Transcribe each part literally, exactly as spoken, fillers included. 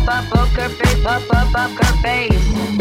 up, up, poker face, up, up, poker face.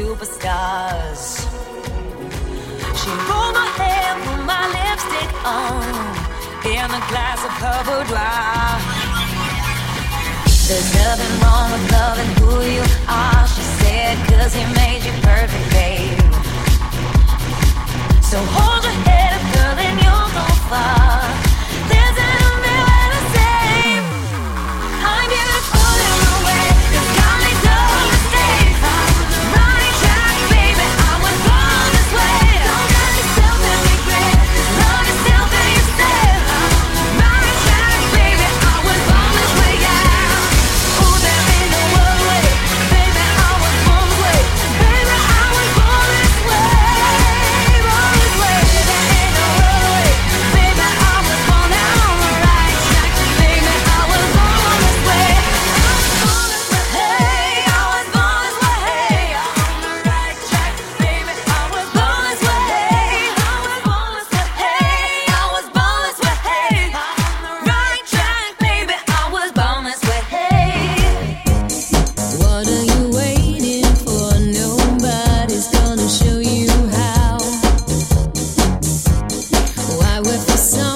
superstars. She rolled my hair, put my lipstick on. in a glass of her boudoir. There's nothing wrong with loving who you are, she said, cause he made you perfect, babe. So hold your head up, girl, and you'll go far. There's an only way to say I'm beautiful in my way, cause God made no mistakes. Right track, baby, I was born this way. Don't love yourself and regret, love yourself and you said right track, baby, I was born this way, yeah. Ooh, there ain't no other way, baby, I was born this way. Baby, I was born this way, born this way. There ain't no other way, baby, I was born down on the right track. Baby, I was born this way, I was born this way. Hey, I was born this way, hey, on the right track. Baby, I was born this way, hey, I was born this way, hey, I was born this way, hey, on the right track. Baby, I was born this way, hey. What are you waiting for? Nobody's gonna show you how. Why wait for some